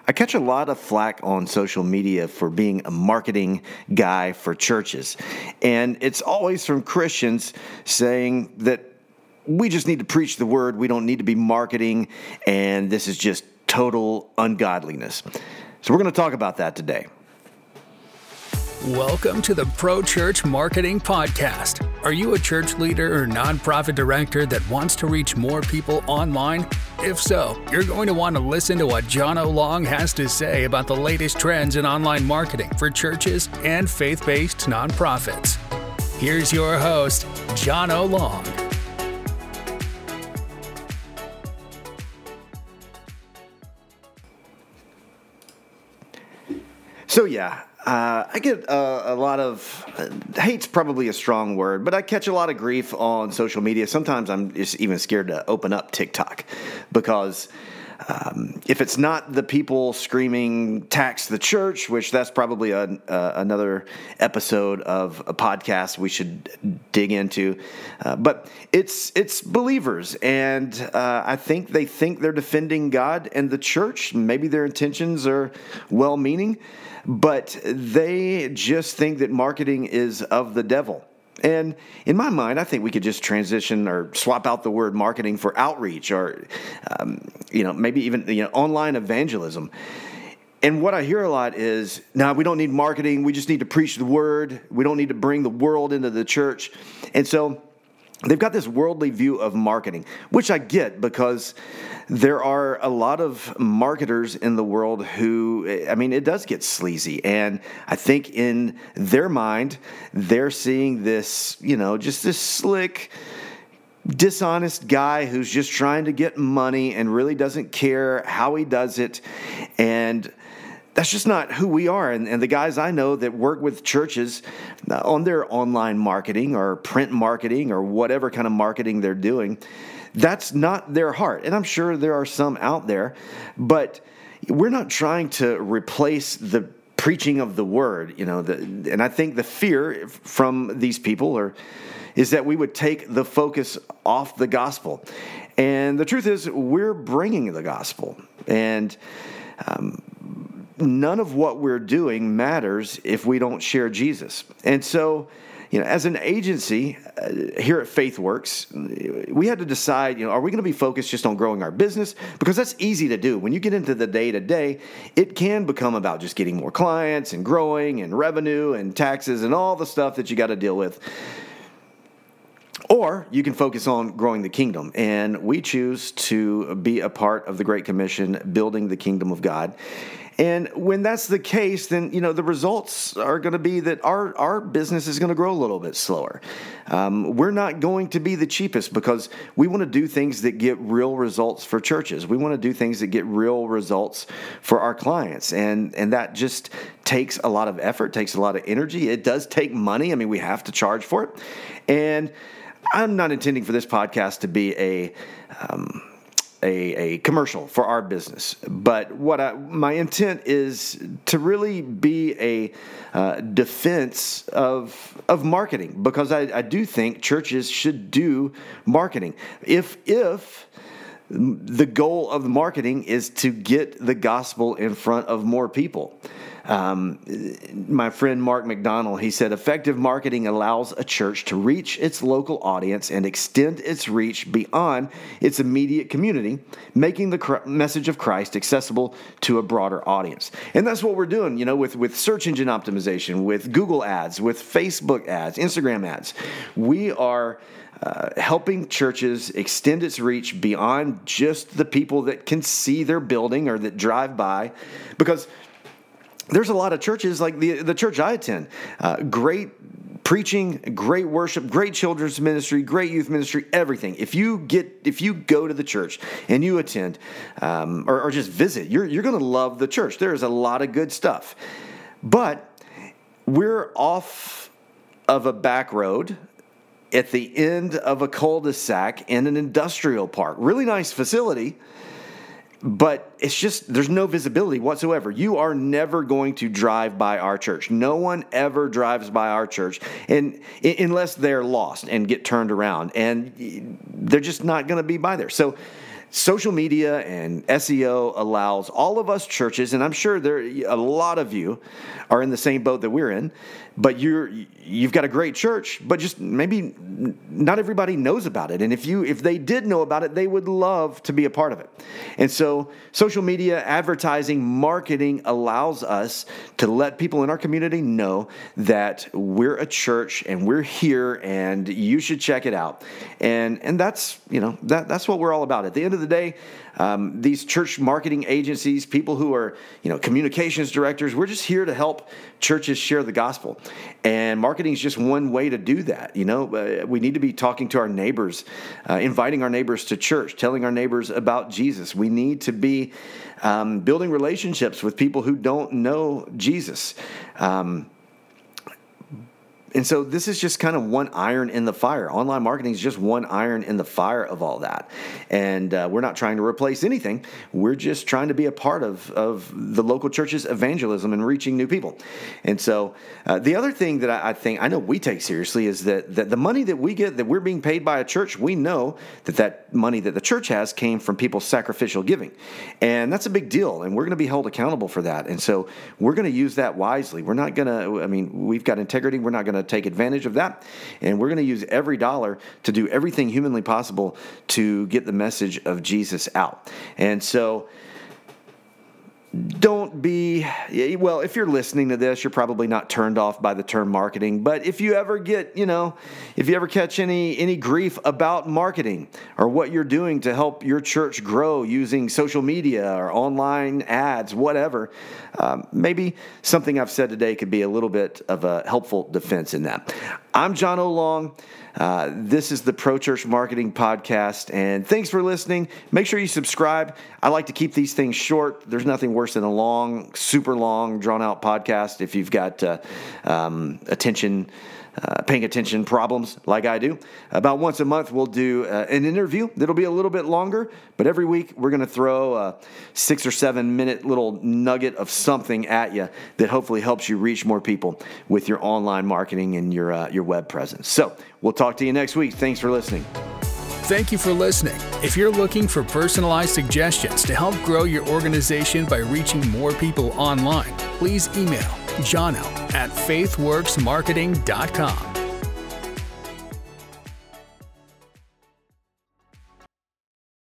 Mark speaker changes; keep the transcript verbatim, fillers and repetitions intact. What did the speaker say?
Speaker 1: I catch a lot of flack on social media for being a marketing guy for churches. And it's always from Christians saying that we just need to preach the word, we don't need to be marketing, and this is just total ungodliness. So we're going to talk about that today.
Speaker 2: Welcome to the Pro Church Marketing Podcast. Are you a church leader or nonprofit director that wants to reach more people online? If so, you're going to want to listen to what John O. Long has to say about the latest trends in online marketing for churches and faith-based nonprofits. Here's your host, John O. Long.
Speaker 1: So yeah, uh, I get a, a lot of, uh, hate's probably a strong word, but I catch a lot of grief on social media. Sometimes I'm just even scared to open up TikTok because um, if it's not the people screaming tax the church, which that's probably a, uh, another episode of a podcast we should dig into, uh, but it's it's believers, and uh, I think they think they're defending God and the church. Maybe their intentions are well-meaning, but they just think that marketing is of the devil. And in my mind, I think we could just transition or swap out the word marketing for outreach or, um, you know, maybe even you know online evangelism. And what I hear a lot is, no, we don't need marketing. We just need to preach the word. We don't need to bring the world into the church. And so they've got this worldly view of marketing, which I get because there are a lot of marketers in the world who, I mean, it does get sleazy. And I think in their mind, they're seeing this, you know, just this slick, dishonest guy who's just trying to get money and really doesn't care how he does it. And that's just not who we are. And, and the guys I know that work with churches uh, on their online marketing or print marketing or whatever kind of marketing they're doing, that's not their heart. And I'm sure there are some out there, but we're not trying to replace the preaching of the word, you know. The, and I think the fear from these people are is that we would take the focus off the gospel. And the truth is, we're bringing the gospel. And um, none of what we're doing matters if we don't share Jesus. And so, you know, as an agency uh, here at FaithWorks, we had to decide, you know, are we going to be focused just on growing our business? Because that's easy to do. When you get into the day-to-day, it can become about just getting more clients and growing and revenue and taxes and all the stuff that you got to deal with. Or you can focus on growing the kingdom. And we choose to be a part of the Great Commission, building the kingdom of God. And when that's the case, then, you know, the results are going to be that our, our business is going to grow a little bit slower. Um, we're not going to be the cheapest because we want to do things that get real results for churches. We want to do things that get real results for our clients. And, and that just takes a lot of effort, takes a lot of energy. It does take money. I mean, we have to charge for it. And I'm not intending for this podcast to be a... Um, A, a commercial for our business, but what I, my intent is to really be a uh, defense of of marketing, because I, I do think churches should do marketing. If if the goal of the marketing is to get the gospel in front of more people. Um, my friend Mark McDonald, he said, effective marketing allows a church to reach its local audience and extend its reach beyond its immediate community, making the message of Christ accessible to a broader audience. And that's what we're doing, you know, with, with search engine optimization, with Google ads, with Facebook ads, Instagram ads. We are Uh, helping churches extend its reach beyond just the people that can see their building or that drive by, because there's a lot of churches like the the church I attend, uh, great preaching, great worship, great children's ministry, great youth ministry, everything. If you get if you go to the church and you attend um, or, or just visit, you're you're going to love the church. There is a lot of good stuff, but we're off of a back road at the end of a cul-de-sac in an industrial park. Really nice facility, but it's just, there's no visibility whatsoever. You are never going to drive by our church. No one ever drives by our church, and unless they're lost and get turned around, and they're just not going to be by there. So social media and S E O allows all of us churches, and I'm sure there a lot of you are in the same boat that we're in, but you're you've got a great church, but just maybe not everybody knows about it. And if you if they did know about it, they would love to be a part of it. And so social media, advertising, marketing allows us to let people in our community know that we're a church and we're here and you should check it out. And and that's, you know, that that's what we're all about. At the end of the day, um, these church marketing agencies, people who are, you know, communications directors, we're just here to help churches share the gospel. And marketing is just one way to do that. You know, uh, we need to be talking to our neighbors, uh, inviting our neighbors to church, telling our neighbors about Jesus. We need to be um, building relationships with people who don't know Jesus. Um, And so this is just kind of one iron in the fire. Online marketing is just one iron in the fire of all that. And uh, we're not trying to replace anything. We're just trying to be a part of, of the local church's evangelism and reaching new people. And so uh, the other thing that I, I think, I know we take seriously is that, that the money that we get, that we're being paid by a church, we know that that money that the church has came from people's sacrificial giving. And that's a big deal. And we're going to be held accountable for that. And so we're going to use that wisely. We're not going to, I mean, we've got integrity. We're not going to take advantage of that. And we're going to use every dollar to do everything humanly possible to get the message of Jesus out. And so don't be, well, if you're listening to this, you're probably not turned off by the term marketing. But if you ever get, you know, if you ever catch any any grief about marketing or what you're doing to help your church grow using social media or online ads, whatever, um, maybe something I've said today could be a little bit of a helpful defense in that. I'm John O'Long. Uh, this is the Pro Church Marketing Podcast, and thanks for listening. Make sure you subscribe. I like to keep these things short. There's nothing worse than a long, super long, drawn-out podcast if you've got uh, um, attention Uh, paying attention problems like I do. About once a month, we'll do uh, an interview that'll be a little bit longer, but every week we're going to throw a six or seven minute little nugget of something at you that hopefully helps you reach more people with your online marketing and your uh, your web presence. So we'll talk to you next week. Thanks for listening.
Speaker 2: Thank you for listening. If you're looking for personalized suggestions to help grow your organization by reaching more people online, please email jono at faithworks marketing dot com.